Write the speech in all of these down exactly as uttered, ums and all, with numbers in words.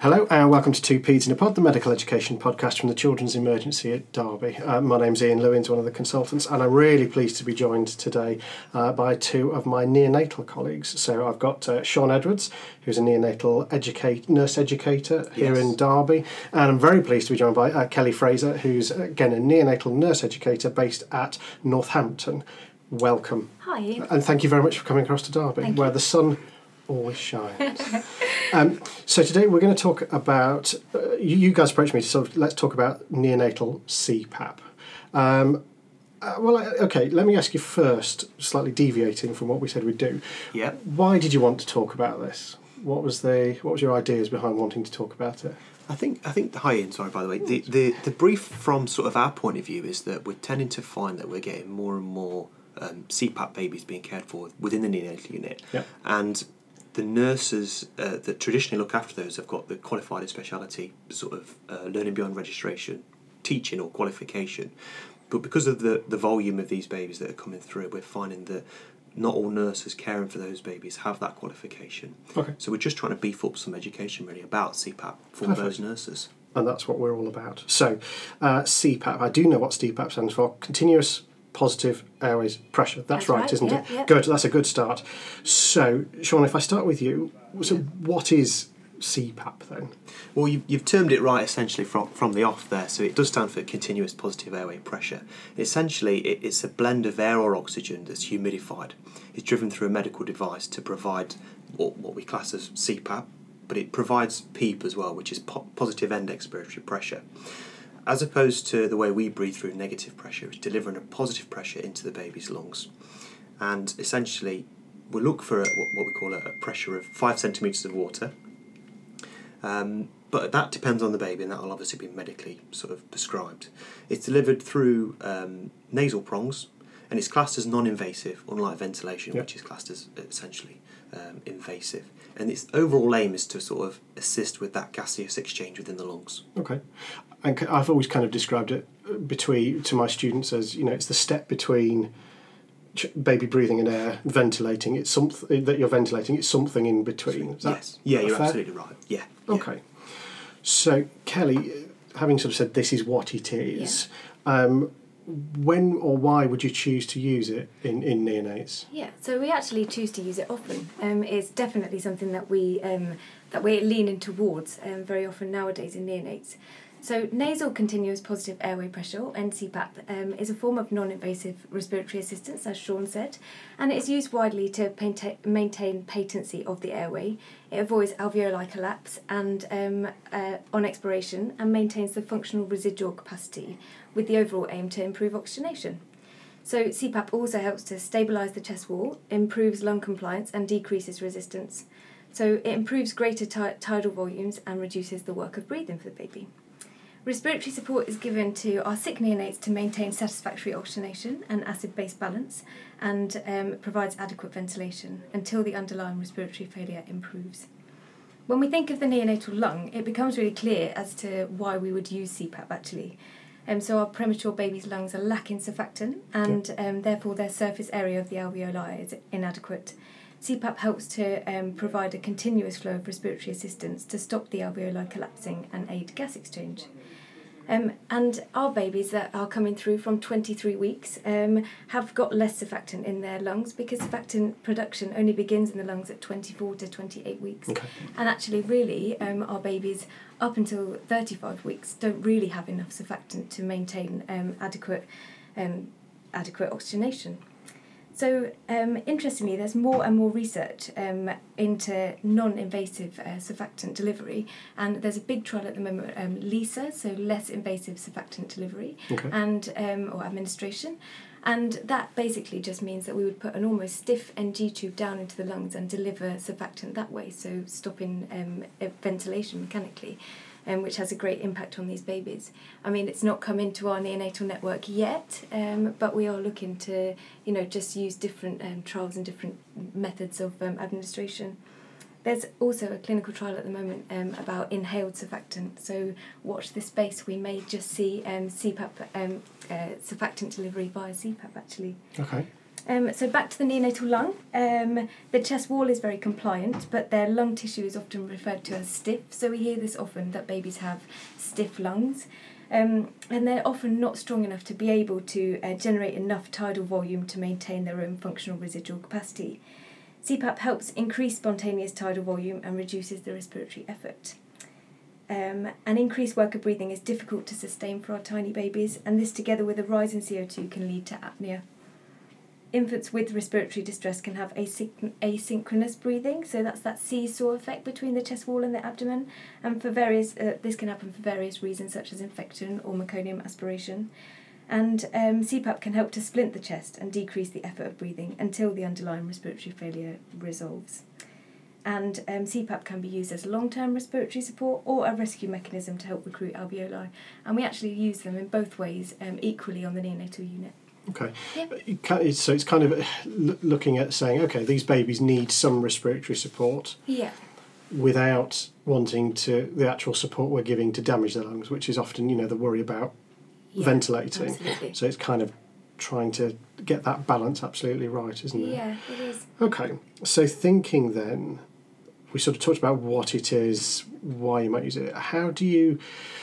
Hello and welcome to Two Peds in a Pod, the medical education podcast from the Children's Emergency at Derby. Uh, my name's Ian Lewins, one of the consultants, and I'm really pleased to be joined today uh, by two of my neonatal colleagues. So I've got uh, Sean Edwards, who's a neonatal educate, nurse educator here yes. in Derby, and I'm very pleased to be joined by uh, Kelly Fraser, who's again a neonatal nurse educator based at Northampton. Welcome. Hi, Ian. And thank you very much for coming across to Derby, thank where you. the sun always shines. um, so today we're going to talk about, uh, you, you guys approached me to sort of, let's talk about neonatal C PAP. Um, uh, well, okay, let me ask you first, slightly deviating from what we said we'd do. Yeah. Why did you want to talk about this? What was the what was your ideas behind wanting to talk about it? I think I think hi Ian, sorry by the way. The, the the brief from sort of our point of view is that we're tending to find that we're getting more and more um, C PAP babies being cared for within the neonatal unit. Yeah. And the nurses uh, that traditionally look after those have got the qualified in speciality sort of uh, learning beyond registration, teaching or qualification. But because of the, the volume of these babies that are coming through, we're finding that not all nurses caring for those babies have that qualification. Okay. So we're just trying to beef up some education really about C PAP for Perfect. those nurses. And that's what we're all about. So, uh, C PAP, I do know what C PAP stands for, continuous positive airways pressure. That's, that's right, right, isn't yep, it? Yep. Good, that's a good start. So, Sean, if I start with you, so what is C PAP then? Well, you've, you've termed it right essentially from, from the off there, so it does stand for continuous positive airway pressure. Essentially, it, it's a blend of air or oxygen that's humidified. It's driven through a medical device to provide what, what we class as C PAP, but it provides PEEP as well, which is po- positive end expiratory pressure. As opposed to the way we breathe through negative pressure, it's delivering a positive pressure into the baby's lungs. And essentially, we look for a, what we call a, a pressure of five centimetres of water. Um, but that depends on the baby, and that will obviously be medically sort of prescribed. It's delivered through um, nasal prongs, and it's classed as non-invasive, unlike ventilation, yep. which is classed as essentially um, invasive. And its overall aim is to sort of assist with that gaseous exchange within the lungs. Okay. And I've always kind of described it between to my students as, you know, it's the step between baby breathing and air, ventilating. It's something that you're ventilating. It's something in between. Is yes. Yeah, you're fair? absolutely right. Yeah. Okay. Yeah. So, Kelly, having sort of said this is what it is, yeah. um, when or why would you choose to use it in, in neonates? Yeah, so we actually choose to use it often. Um, it's definitely something that we um, that we're leaning towards um, very often nowadays in neonates. So nasal continuous positive airway pressure, or N C PAP, um, is a form of non-invasive respiratory assistance, as Sean said, and it is used widely to paint- maintain patency of the airway. It avoids alveoli collapse and um, uh, on expiration, and maintains the functional residual capacity, with the overall aim to improve oxygenation. So C PAP also helps to stabilise the chest wall, improves lung compliance and decreases resistance. So it improves greater t- tidal volumes and reduces the work of breathing for the baby. Respiratory support is given to our sick neonates to maintain satisfactory oxygenation and acid-base balance, and um, provides adequate ventilation until the underlying respiratory failure improves. When we think of the neonatal lung, it becomes really clear as to why we would use C PAP actually. Um, so our premature babies' lungs are lacking surfactant, and um, therefore their surface area of the alveoli is inadequate. C PAP helps to um, provide a continuous flow of respiratory assistance to stop the alveoli collapsing and aid gas exchange. Um, and our babies that are coming through from twenty-three weeks um, have got less surfactant in their lungs, because surfactant production only begins in the lungs at twenty-four to twenty-eight weeks. Okay. And actually, really, um, our babies up until thirty-five weeks don't really have enough surfactant to maintain um, adequate, um, adequate oxygenation. So, um, interestingly, there's more and more research um, into non-invasive uh, surfactant delivery, and there's a big trial at the moment, um, LISA, so less invasive surfactant delivery, okay. and um, or administration, and that basically just means that we would put an almost stiff N G tube down into the lungs and deliver surfactant that way, so stopping um, ventilation mechanically. Um, which has a great impact on these babies. I mean, it's not come into our neonatal network yet, um, but we are looking to, you know, just use different um, trials and different methods of um, administration. There's also a clinical trial at the moment um, about inhaled surfactant, so watch this space. We may just see um, C PAP, um, uh, surfactant delivery via C PAP actually. Okay. Um, so back to the neonatal lung. Um, the chest wall is very compliant, but their lung tissue is often referred to as stiff. So we hear this often, that babies have stiff lungs. Um, and they're often not strong enough to be able to uh, generate enough tidal volume to maintain their own functional residual capacity. C PAP helps increase spontaneous tidal volume and reduces the respiratory effort. Um, an increased work of breathing is difficult to sustain for our tiny babies, and this together with a rise in C O two can lead to apnea. Infants with respiratory distress can have asynch- asynchronous breathing, so that's that seesaw effect between the chest wall and the abdomen, and for various uh, this can happen for various reasons such as infection or meconium aspiration. And um, C PAP can help to splint the chest and decrease the effort of breathing until the underlying respiratory failure resolves. And um, C PAP can be used as long-term respiratory support or a rescue mechanism to help recruit alveoli, and we actually use them in both ways um, equally on the neonatal unit. Okay. Yeah. So it's kind of looking at saying, okay, these babies need some respiratory support. Yeah. Without wanting to the actual support we're giving to damage their lungs, which is often, you know, the worry about Yeah, ventilating. absolutely. So it's kind of trying to get that balance absolutely right, isn't it? Yeah, it is. Okay. So thinking then, we sort of talked about what it is, why you might use it. How do you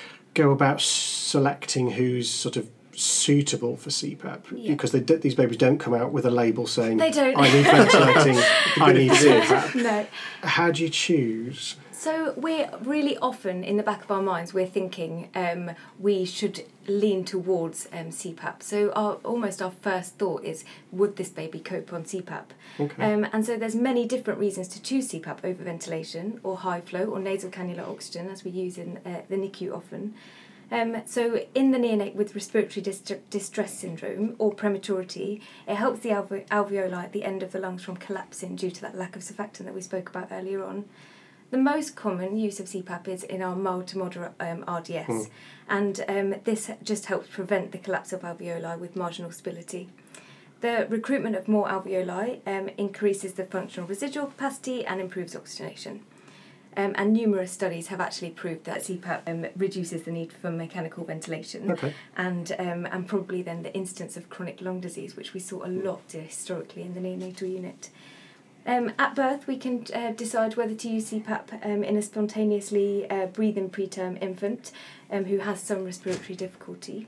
go about selecting who's sort of suitable for C PAP? Yeah. Because they, these babies don't come out with a label saying, They don't. I need ventilating, I need C PAP. No. How do you choose? So we're really often, in the back of our minds, we're thinking um, we should lean towards um, C PAP. So our, almost our first thought is, would this baby cope on C PAP? Okay. Um, and so there's many different reasons to choose C PAP over ventilation or high flow or nasal cannula oxygen, as we use in uh, the N I C U often. Um, so in the neonate with respiratory dist- distress syndrome or prematurity, it helps the alve- alveoli at the end of the lungs from collapsing due to that lack of surfactant that we spoke about earlier on. The most common use of C PAP is in our mild to moderate um, R D S, mm. and um, this just helps prevent the collapse of alveoli with marginal stability. The recruitment of more alveoli um, increases the functional residual capacity and improves oxygenation. Um, and numerous studies have actually proved that C PAP um, reduces the need for mechanical ventilation, okay. and um, and probably then the instance of chronic lung disease, which we saw a lot historically in the neonatal unit. Um, at birth, we can uh, decide whether to use C PAP um, in a spontaneously uh, breathing preterm infant um, who has some respiratory difficulty.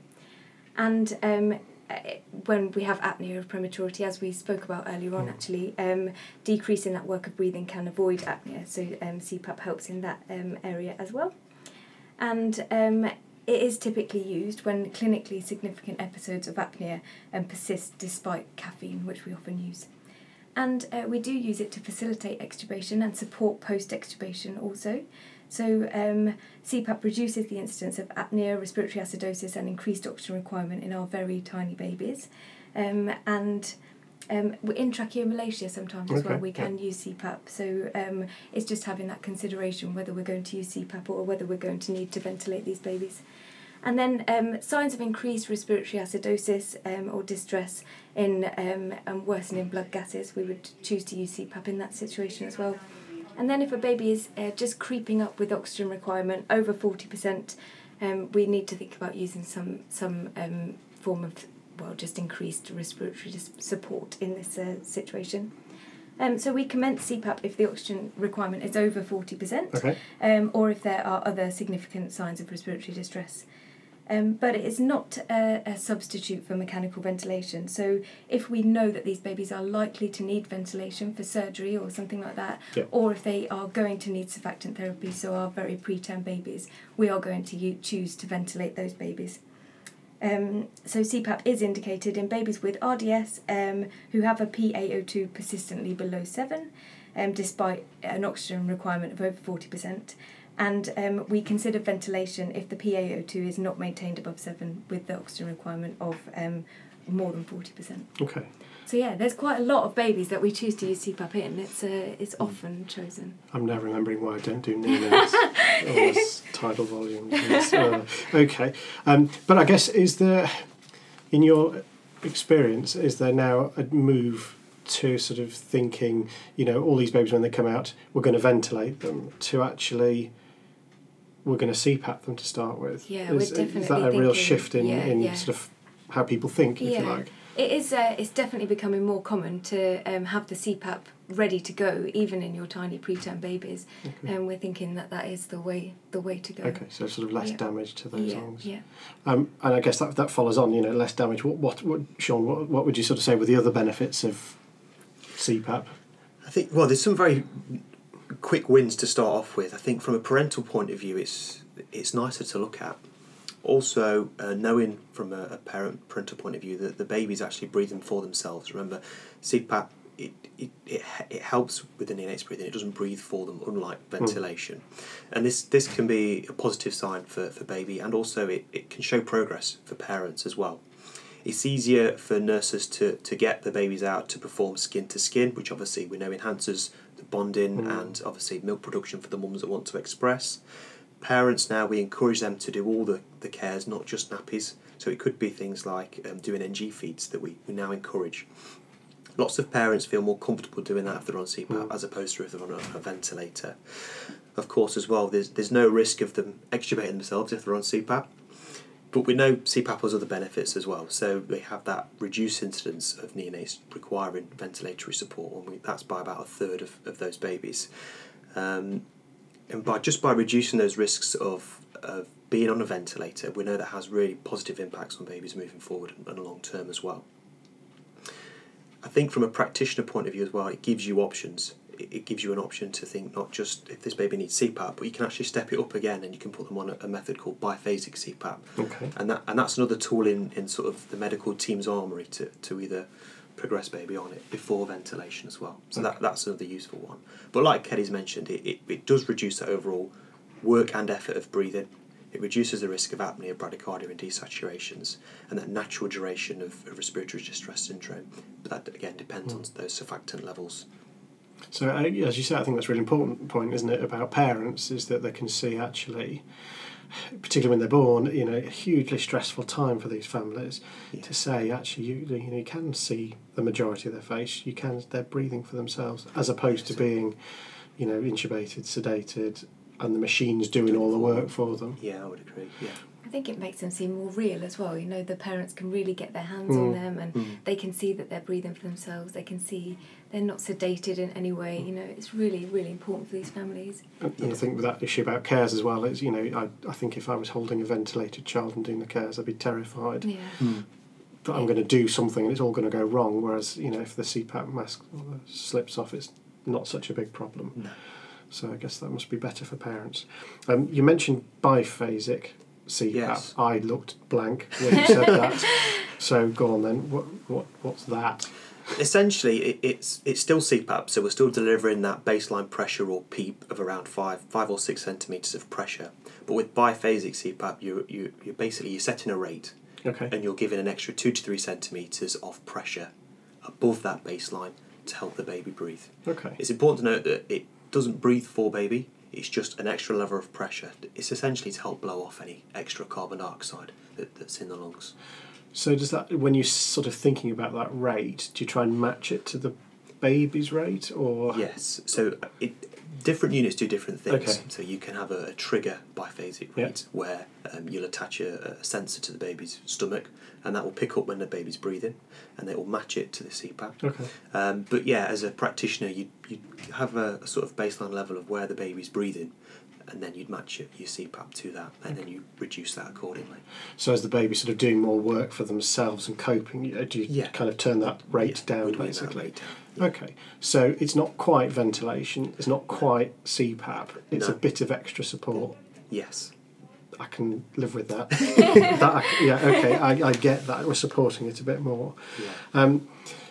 And um, when we have apnea of prematurity, as we spoke about earlier on, actually, um, decreasing that work of breathing can avoid apnea, so um, C PAP helps in that um, area as well. And um, it is typically used when clinically significant episodes of apnea um, persist despite caffeine, which we often use. And uh, we do use it to facilitate extubation and support post-extubation also. So um, C PAP reduces the incidence of apnea, respiratory acidosis and increased oxygen requirement in our very tiny babies. Um, and um, in tracheomalacia sometimes as okay, well we can yeah. use C PAP. So um, it's just having that consideration whether we're going to use C PAP or whether we're going to need to ventilate these babies. And then um, signs of increased respiratory acidosis um, or distress in um, um, worsening blood gases, we would choose to use C PAP in that situation as well. And then if a baby is uh, just creeping up with oxygen requirement over forty percent, um, we need to think about using some some um, form of, well, just increased respiratory dis- support in this uh, situation. Um, so we commence C PAP if the oxygen requirement is over forty percent, okay. um, or if there are other significant signs of respiratory distress. Um, but it is not a, a substitute for mechanical ventilation. So if we know that these babies are likely to need ventilation for surgery or something like that, yeah. or if they are going to need surfactant therapy, so our very preterm babies, we are going to u- choose to ventilate those babies. Um, so C PAP is indicated in babies with R D S um, who have a P A O two persistently below seven, um, despite an oxygen requirement of over forty percent. And um, we consider ventilation if the P A O two is not maintained above seven with the oxygen requirement of um, more than forty percent. Okay. So yeah, there's quite a lot of babies that we choose to use C PAP in. It's uh, it's often chosen. I'm now remembering why I don't do neonates. Or tidal volume. Uh, okay. Um, but I guess, is there, in your experience, is there now a move to sort of thinking, you know, all these babies when they come out, we're going to ventilate them, to actually, we're going to C PAP them to start with? Yeah, is, we're definitely is that a real thinking, shift in, yeah, in yeah. sort of how people think, if yeah. you like? It is. Uh, it's definitely becoming more common to um, have the C PAP ready to go, even in your tiny preterm babies. And Okay. um, we're thinking that that is the way the way to go. Okay, so sort of less Yeah. damage to those Yeah, lungs. yeah. Um, and I guess that that follows on, you know, less damage. What, what, what Sean, what, what would you sort of say were the other benefits of C PAP? I think, well, there's some very quick wins to start off with. I think from a parental point of view, it's it's nicer to look at. Also, uh, knowing from a, a parent parental point of view that the baby's actually breathing for themselves. Remember, C PAP, it, it, it, it helps with the neonate's breathing. It doesn't breathe for them, unlike ventilation. Mm. And this, this can be a positive sign for, for baby, and also it, it can show progress for parents as well. It's easier for nurses to, to get the babies out to perform skin to skin, which obviously we know enhances the bonding mm. and obviously milk production for the mums that want to express. Parents now, we encourage them to do all the, the cares, not just nappies. So it could be things like um, doing N G feeds that we, we now encourage. Lots of parents feel more comfortable doing that if they're on C PAP mm. as opposed to if they're on a, a ventilator. Of course, as well, there's there's no risk of them extubating themselves if they're on C PAP. But we know C PAP has other benefits as well. So we have that reduced incidence of neonates requiring ventilatory support, and we, that's by about a third of, of those babies. Um, and by just by reducing those risks of, of being on a ventilator, we know that has really positive impacts on babies moving forward and, and long term as well. I think from a practitioner point of view as well, it gives you options. It, it gives you an option to think not just if this baby needs C PAP, but you can actually step it up again and you can put them on a, a method called biphasic C PAP. Okay. And that and that's another tool in, in sort of the medical team's armoury to, to either progress baby on it before ventilation as well. So okay. that that's another useful one. But like Keddy's mentioned, it, it, it does reduce the overall work and effort of breathing. It reduces the risk of apnea, bradycardia and desaturations, and that natural duration of, of respiratory distress syndrome. But that again depends mm. on those surfactant levels. So uh, as you said, I think that's a really important point, isn't it, about parents, is that they can see actually, particularly when they're born, you know, a hugely stressful time for these families, yeah. to say actually you you know you can see the majority of their face, you can they're breathing for themselves, as opposed to being, you know, intubated, sedated, and the machine's doing all the work for them. Yeah, I would agree. Yeah. I think it makes them seem more real as well. You know, the parents can really get their hands mm. on them, and mm. they can see that they're breathing for themselves. They can see they're not sedated in any way. You know, it's really, really important for these families. And, and I think with that issue about cares as well, is, you know, I, I think if I was holding a ventilated child and doing the cares, I'd be terrified. Yeah. Mm. That I'm going to do something and it's all going to go wrong. Whereas, you know, if the C PAP mask slips off, it's not such a big problem. No. So I guess that must be better for parents. Um, you mentioned biphasic C PAP. Yes. I looked blank when you said that. So go on then. What what what's that? Essentially, it, it's it's still C PAP, so we're still delivering that baseline pressure or PEEP of around five five or six centimeters of pressure. But with biphasic C PAP, you you you're basically you're setting a rate, okay, and you're giving an extra two to three centimeters of pressure above that baseline to help the baby breathe. Okay. It's important to note that it doesn't breathe for baby. It's just an extra level of pressure. It's essentially to help blow off any extra carbon dioxide that, that's in the lungs. So does that, when you're sort of thinking about that rate, do you try and match it to the baby's rate, or? Yes. So it, different units do different things. Okay. So you can have a, a trigger biphasic rate yeah. where um, you'll attach a, a sensor to the baby's stomach, and that will pick up when the baby's breathing, and it will match it to the C PAP. Okay. Um, but yeah, as a practitioner, you you have a, a sort of baseline level of where the baby's breathing, and then you'd match your, your C PAP to that, and then you reduce that accordingly. So as the baby's sort of doing more work for themselves and coping, do you yeah. kind of turn that rate yeah, down, we'd basically? That rate down. Yeah. Okay, so it's not quite ventilation, it's not quite C PAP, it's no. a bit of extra support. Yes. I can live with that. that I, yeah, okay, I, I get that. We're supporting it a bit more. Yeah. Um,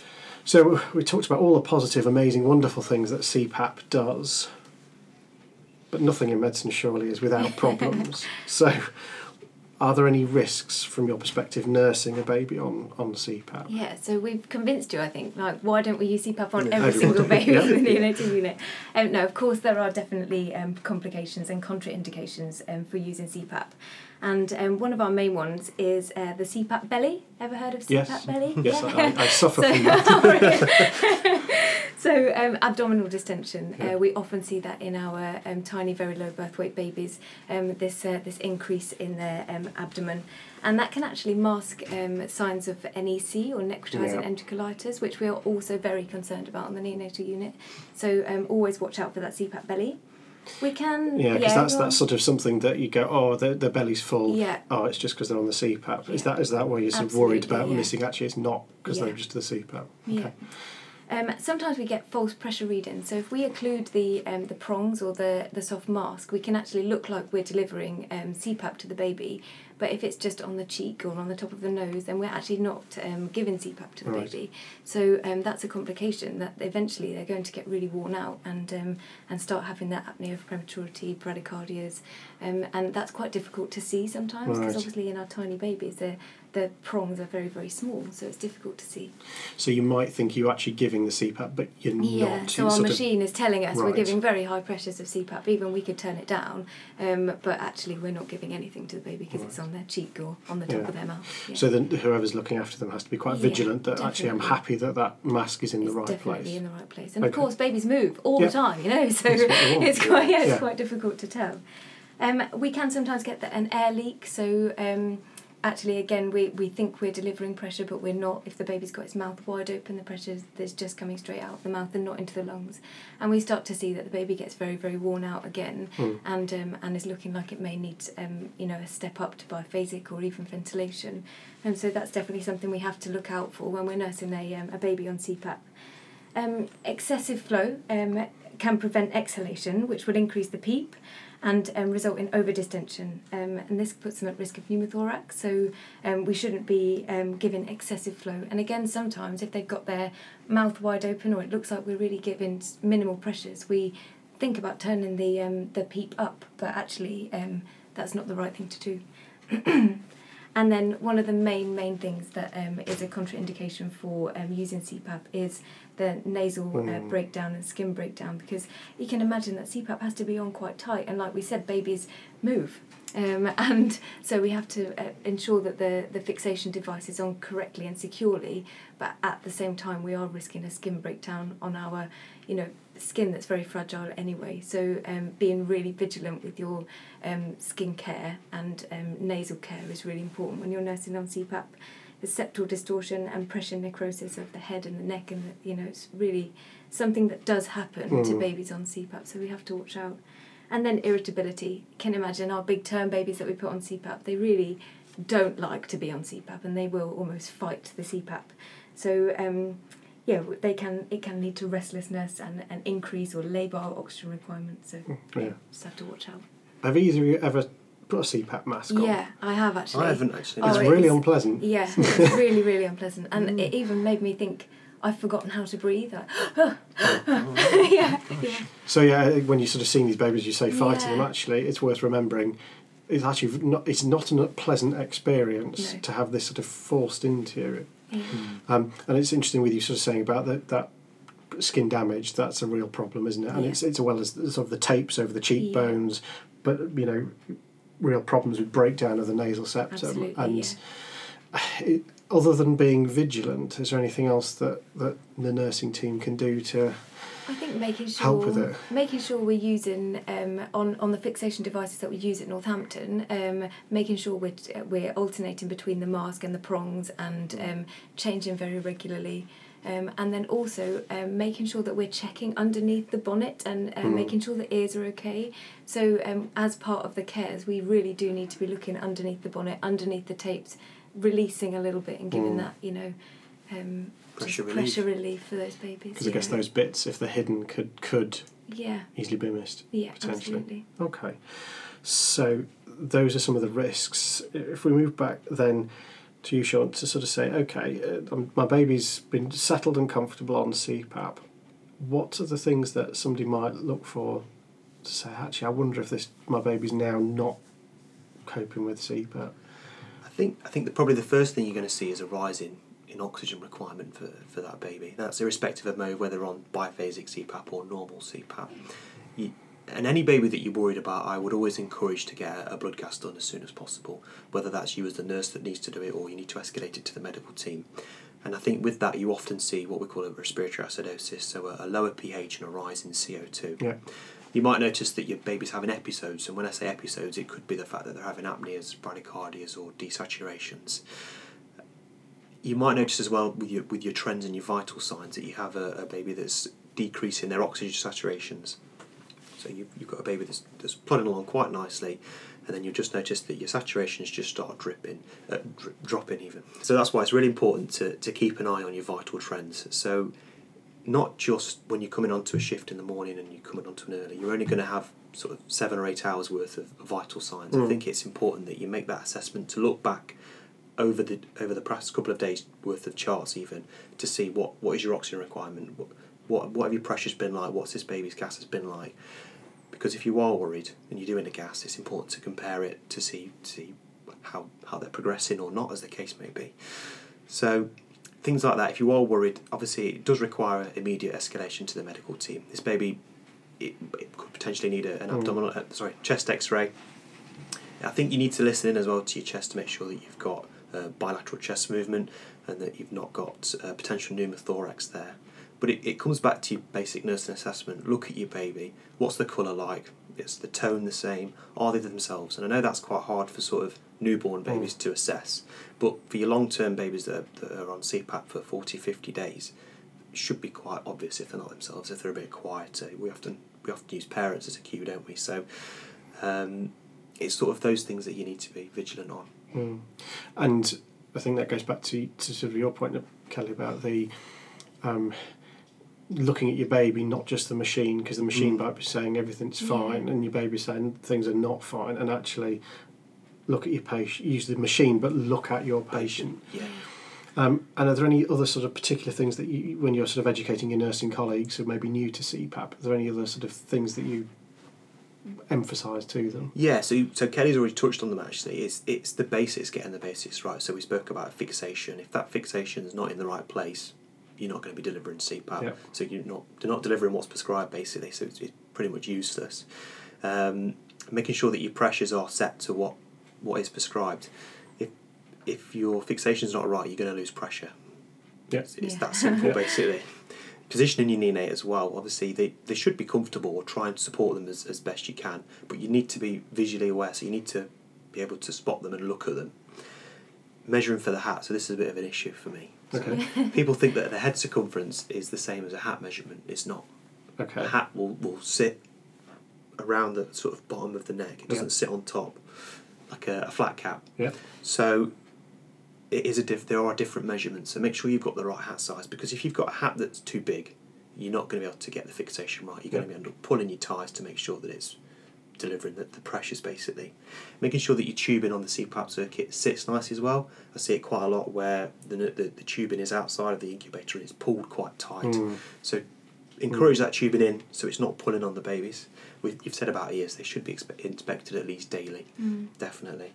so we talked about all the positive, amazing, wonderful things that C PAP does, but nothing in medicine surely is without problems. So are there any risks from your perspective nursing a baby on, on C PAP? Yeah, so we've convinced you, I think, like, why don't we use C PAP on Yeah, every single everybody. baby Yeah. in the neonatal unit? Um, no, of course there are definitely um, complications and contraindications um, for using C PAP. And um, one of our main ones is uh, the C PAP belly. Ever heard of Yes. C PAP belly? Yes, Yeah. I, I suffer So- from that. So um, abdominal distension, Yeah. uh, we often see that in our um, tiny, very low birth weight babies. Um, this uh, this increase in their um, abdomen, and that can actually mask um, signs of N E C or necrotizing Yeah. enterocolitis, which we are also very concerned about on the neonatal unit. So um, always watch out for that C PAP belly. We can Yeah, because that's go on. that's sort of something that you go, oh, their, their belly's full. Yeah. Oh, it's just because they're on the C PAP. Is Yeah. that is that where you're sort of worried Absolutely, about yeah. missing? Actually, it's not because Yeah. they're just the C PAP. Yeah. Okay. Um, sometimes we get false pressure readings. So if we occlude the um, the prongs or the, the soft mask, we can actually look like we're delivering um, C PAP to the baby. But if it's just on the cheek or on the top of the nose, then we're actually not um, giving C PAP to the Right. baby. So um, that's a complication that eventually they're going to get really worn out and um, and start having that apnea of prematurity, bradycardias, um, and that's quite difficult to see sometimes because Right. obviously in our tiny babies, the the prongs are very very small, so it's difficult to see. So you might think you're actually giving the C PAP, but you're Yeah, not. so It's our sort of- machine is telling us we're Right. giving very high pressures of C PAP. Even we could turn it down, um, but actually we're not giving anything to the baby because it's Right. on their cheek or on the top Yeah. of their mouth. Yeah. So then whoever's looking after them has to be quite Yeah, vigilant that actually I'm definitely. happy that that mask is in it's the right definitely place. in the right place. And of Okay. course, babies move all Yeah. the time, you know, so That's what they want. it's quite yeah, it's Yeah. quite difficult to tell. Um, we can sometimes get the, an air leak, so um, actually again we, we think we're delivering pressure but we're not. If the baby's got its mouth wide open, the pressure is just coming straight out of the mouth and not into the lungs, and we start to see that the baby gets very very worn out again Hmm. and um, and is looking like it may need um, you know a step up to biphasic or even ventilation, and so that's definitely something we have to look out for when we're nursing a, um, a baby on C PAP. Um, excessive flow um, can prevent exhalation, which will increase the PEEP and um, result in overdistension. Um, and this puts them at risk of pneumothorax, so um, we shouldn't be um, giving excessive flow. And again, sometimes if they've got their mouth wide open or it looks like we're really giving s- minimal pressures, we think about turning the, um, the PEEP up, but actually um, that's not the right thing to do. And then one of the main, main things that um, is a contraindication for um, using C PAP is the nasal uh, Mm. breakdown and skin breakdown, because you can imagine that C PAP has to be on quite tight, and like we said, babies move. Um, and so we have to uh, ensure that the, the fixation device is on correctly and securely, but at the same time we are risking a skin breakdown on our, you know, skin that's very fragile anyway. So um, being really vigilant with your um, skin care and um, nasal care is really important when you're nursing on C PAP. The septal distortion and pressure necrosis of the head and the neck, and the, you know, it's really something that does happen to Mm. babies on C PAP, so we have to watch out. And then irritability. You can imagine our big term babies that we put on C PAP, they really don't like to be on C PAP and they will almost fight the C PAP. So um, yeah, they can it can lead to restlessness and an increase or labile oxygen requirements, so Yeah. just have to watch out. Have either of you ever put a C PAP mask on? Yeah, I have actually. I haven't actually. Oh, It's it really is- unpleasant. Yeah, it's really, really unpleasant. And Mm. it even made me think I've forgotten how to breathe. Like, yeah, yeah. So yeah, when you're sort of seeing these babies, you say fighting them. Yeah. Actually, it's worth remembering. It's actually not. It's not a pleasant experience No. to have this sort of forced into you. yeah. Um, and it's interesting with you sort of saying about that that skin damage. That's a real problem, isn't it? And Yeah. it's it's as well as sort of the tapes over the cheekbones, but you know, real problems with breakdown of the nasal septum. Absolutely, and it, other than being vigilant, is there anything else that, that the nursing team can do to I think making sure help with it? making sure we're using um, on on the fixation devices that we use at Northampton, um, making sure we're we're alternating between the mask and the prongs and um, changing very regularly. Um, and then also um, making sure that we're checking underneath the bonnet and uh, Mm. making sure the ears are okay. So um, as part of the cares, we really do need to be looking underneath the bonnet, underneath the tapes, releasing a little bit and giving Mm. that, you know, um, Pressure just relief. pressure relief for those babies. Because I guess yeah. those bits, if they're hidden, could could Yeah, easily be missed. yeah, Potentially. absolutely. Okay, so those are some of the risks. If we move back then to you, Sean, to sort of say, okay, uh, um, my baby's been settled and comfortable on C PAP. What are the things that somebody might look for to say, actually, I wonder if this my baby's now not coping with C PAP? I think I think that probably the first thing you're going to see is a rise in, in oxygen requirement for, for that baby. That's irrespective of whether on biphasic C PAP or normal C PAP. You, And any baby that you're worried about, I would always encourage to get a blood gas done as soon as possible, whether that's you as the nurse that needs to do it or you need to escalate it to the medical team. And I think with that you often see what we call a respiratory acidosis, so a, a lower pH and a rise in C O two. Yeah. You might notice that your baby's having episodes, and when I say episodes, it could be the fact that they're having apneas, bradycardias or desaturations. You might notice as well with your, with your trends and your vital signs that you have a, a baby that's decreasing their oxygen saturations. So you've, you've got a baby that's, that's plodding along quite nicely, and then you'll just notice that your saturations just start dripping, uh, dri- dropping even. So that's why it's really important to, to keep an eye on your vital trends. So not just when you're coming onto a shift in the morning and you're coming onto an early, you're only going to have sort of seven or eight hours worth of vital signs. Mm. I think it's important that you make that assessment to look back over the over the past couple of days worth of charts even to see what, what is your oxygen requirement, what, what what have your pressures been like, what's this baby's gas has been like. Because if you are worried and you're doing a gas, it's important to compare it to see to see how, how they're progressing or not, as the case may be. So things like that, if you are worried, obviously it does require immediate escalation to the medical team. This baby, it, it could potentially need a, an mm. abdominal, uh, sorry, chest X-ray. I think you need to listen in as well to your chest to make sure that you've got uh, bilateral chest movement and that you've not got uh, potential pneumothorax there. But it, it comes back to your basic nursing assessment. Look at your baby. What's the colour like? Is the tone the same? Are they themselves? And I know that's quite hard for sort of newborn babies mm. to assess. But for your long-term babies that are, that are on C PAP for forty, fifty days, it should be quite obvious if they're not themselves, if they're a bit quieter. We often we often use parents as a cue, don't we? So um, it's sort of those things that you need to be vigilant on. Mm. And I think that goes back to, to sort of your point, Kelly, about the... Um, looking at your baby, not just the machine, because the machine mm. might be saying everything's fine yeah. and your baby's saying things are not fine, and actually look at your patient, use the machine but look at your patient. Yeah. Um, and are there any other sort of particular things that you, when you're sort of educating your nursing colleagues who may be new to C PAP, are there any other sort of things that you emphasise to them? Yeah, so so Kelly's already touched on them actually. It's it's the basics, getting the basics right. So we spoke about fixation. If that fixation is not in the right place, you're not going to be delivering C PAP. Yep. So you're not they're not delivering what's prescribed basically. So it's, it's pretty much useless. Um, making sure that your pressures are set to what, what is prescribed. If if your fixation's not right, you're going to lose pressure. Yep. It's, it's yeah. that simple basically. Positioning your neonate as well. Obviously they, they should be comfortable, or try and support them as, as best you can. But you need to be visually aware. So you need to be able to spot them and look at them. Measuring for the hat. So this is a bit of an issue for me. Okay. So people think that the head circumference is the same as a hat measurement. It's not. Okay. A hat will, will sit around the sort of bottom of the neck. It doesn't yeah. sit on top like a, a flat cap. Yeah. So it is a diff- there are different measurements. So make sure you've got the right hat size, because if you've got a hat that's too big, you're not going to be able to get the fixation right. You're yeah. going to be end up pulling your ties to make sure that it's delivering the, the pressures basically. Making sure that your tubing on the C PAP circuit sits nice as well. I see it quite a lot where the the, the tubing is outside of the incubator and it's pulled quite tight. Mm. So encourage mm. that tubing in so it's not pulling on the babies. We've, you've said about ears, they should be expe- inspected at least daily, mm. definitely.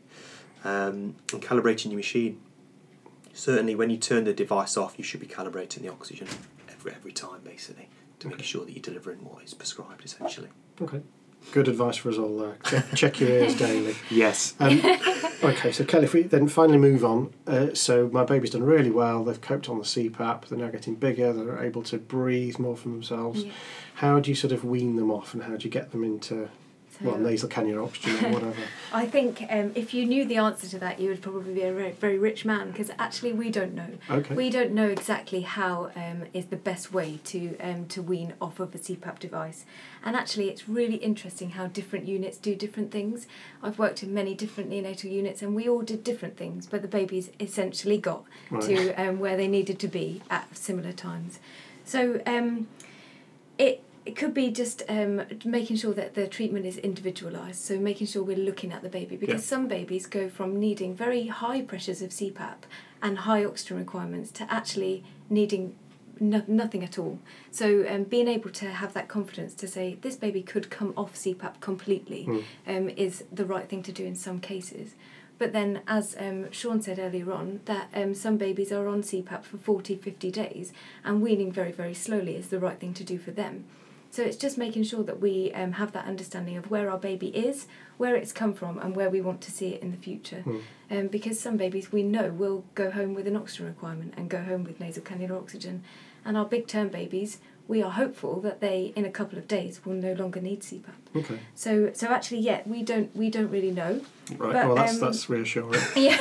Um, and calibrating your machine. Certainly when you turn the device off, you should be calibrating the oxygen every every time basically, to make sure that you're delivering what is prescribed essentially. Okay. Good advice for us all there. Check, check your ears daily. Yes. Um, okay, so Kelly, if we then finally move on. Uh, so my baby's done really well. They've coped on the C PAP. They're now getting bigger. They're able to breathe more for themselves. Yeah. How do you sort of wean them off, and how do you get them into... So, well, nasal cannula oxygen or whatever? I think um, if you knew the answer to that, you would probably be a very, very rich man, because actually we don't know. Okay. We don't know exactly how um, is the best way to um, to wean off of a C PAP device. And actually it's really interesting how different units do different things. I've worked in many different neonatal units and we all did different things, but the babies essentially got right. to um, where they needed to be at similar times. So um, it... It could be just um, making sure that the treatment is individualised, so making sure we're looking at the baby, because yeah. some babies go from needing very high pressures of C PAP and high oxygen requirements to actually needing no- nothing at all. So um, being able to have that confidence to say this baby could come off C PAP completely mm. um, is the right thing to do in some cases. But then, as um, Sean said earlier on, that um, some babies are on C PAP for forty, fifty days, and weaning very, very slowly is the right thing to do for them. So it's just making sure that we um, have that understanding of where our baby is, where it's come from, and where we want to see it in the future. Mm. Um, because some babies we know will go home with an oxygen requirement and go home with nasal cannula oxygen. And our big term babies, we are hopeful that they, in a couple of days, will no longer need C PAP. Okay. So, so actually, yeah, we don't we don't really know. Right. But, well, that's um, that's reassuring. Yeah,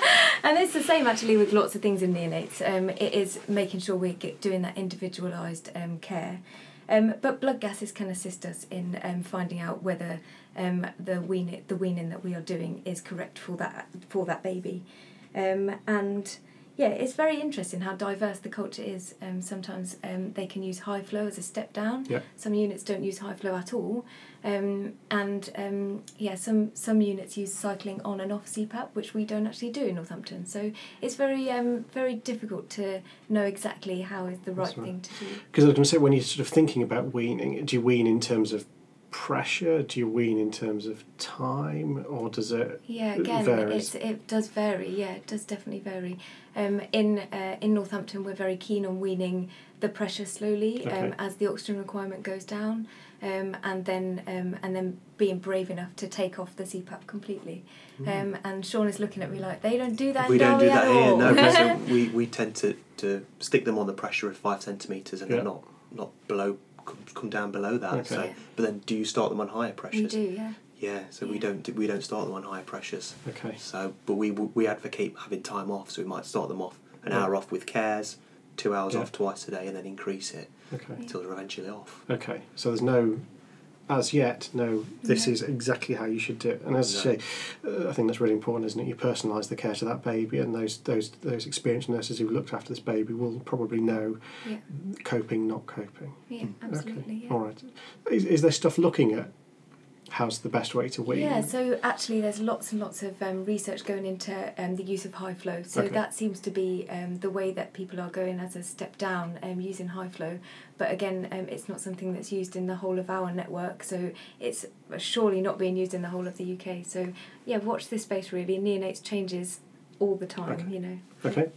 and it's the same actually with lots of things in neonates. Um, it is making sure we're get, doing that individualised um, care. Um, but blood gases can assist us in um, finding out whether um, the wean the weaning that we are doing is correct for that for that baby, um, and yeah, it's very interesting how diverse the culture is. Um, sometimes um, they can use high flow as a step down. Yeah. Some units don't use high flow at all, um, and um, yeah, some some units use cycling on and off C PAP, which we don't actually do in Northampton. So it's very um, very difficult to know exactly how is the right, That's right. thing to do. Because I was going to say, when you're sort of thinking about weaning, do you wean in terms of pressure? Do you wean in terms of time, or does it? Yeah, it again, varies? it's, it does vary. Yeah, it does definitely vary. Um, in uh, in Northampton, we're very keen on weaning the pressure slowly um, Okay. as the oxygen requirement goes down, um, and then um, and then being brave enough to take off the C PAP completely. Um, and Sean is looking at me like, they don't do that. We in don't do Derby that at here. all. No, because we, we tend to, to stick them on the pressure of five centimetres and Yeah. they're not not below come, come down below that. Okay. So, Yeah. but then do you start them on higher pressures? We do, yeah. Yeah. So we Yeah. don't do- we don't start them on higher pressures. Okay. So, but we we advocate having time off. So we might start them off an Yeah. hour off with cares, two hours Yeah. off twice a day, and then increase it Okay. until they're eventually off. Okay. So there's no, as yet, no. This No. is exactly how you should do it. And as No. I say, uh, I think that's really important, isn't it? You personalise the care to that baby, and those those those experienced nurses who've looked after this baby will probably know Yeah, coping, not coping. yeah, absolutely. Okay. Yeah. All right. Is, is there stuff looking at how's the best way to wean? Yeah, so actually there's lots and lots of um, research going into um, the use of high flow. So Okay. that seems to be um, the way that people are going as a step down um, using high flow. But again, um, it's not something that's used in the whole of our network. So it's surely not being used in the whole of the U K. So yeah, watch this space really. Neonates changes all the time, Okay. you know. Okay.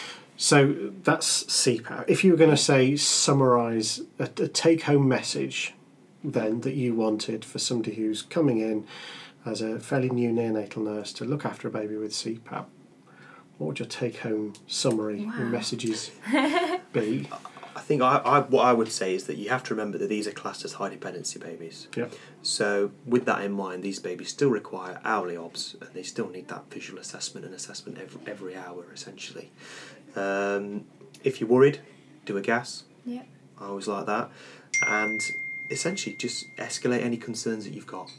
So that's C PAP. If you were going to say, summarise a, a take-home message then that you wanted for somebody who's coming in as a fairly new neonatal nurse to look after a baby with C PAP, what would your take-home summary Wow. and messages be? I think I, I what I would say is that you have to remember that these are classed as high dependency babies. Yeah. So with that in mind, these babies still require hourly obs, and they still need that visual assessment and assessment every every hour essentially. Um, if you're worried, do a gas. Yeah. I always like that, and essentially just escalate any concerns that you've got.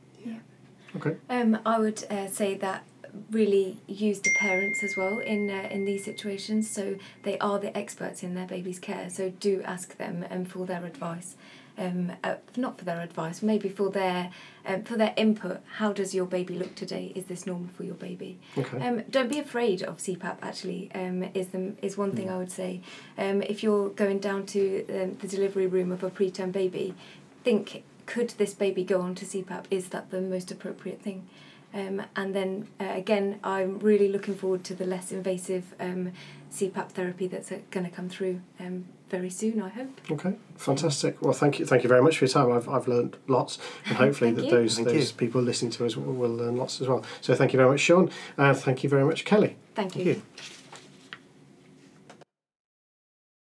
Okay. Um, I would uh, say that really use the parents as well in uh, in these situations. So they are the experts in their baby's care. So do ask them um, for their advice. Um, uh, not for their advice, maybe for their um, for their input. How does your baby look today? Is this normal for your baby? Okay. Um, don't be afraid of C PAP. Actually, um, is the is one thing I would say. Um, if you're going down to um, the delivery room of a preterm baby, think: could this baby go on to C PAP? Is that the most appropriate thing? Um, and then uh, again, I'm really looking forward to the less invasive um, C PAP therapy that's uh, going to come through um, very soon, I hope. Okay, fantastic. Well, thank you, thank you very much for your time. I've I've learned lots, and hopefully Thank that you. those Thank those you. people listening to us will, will learn lots as well. So thank you very much, Sean, and thank you very much, Kelly. Thank you. Thank you.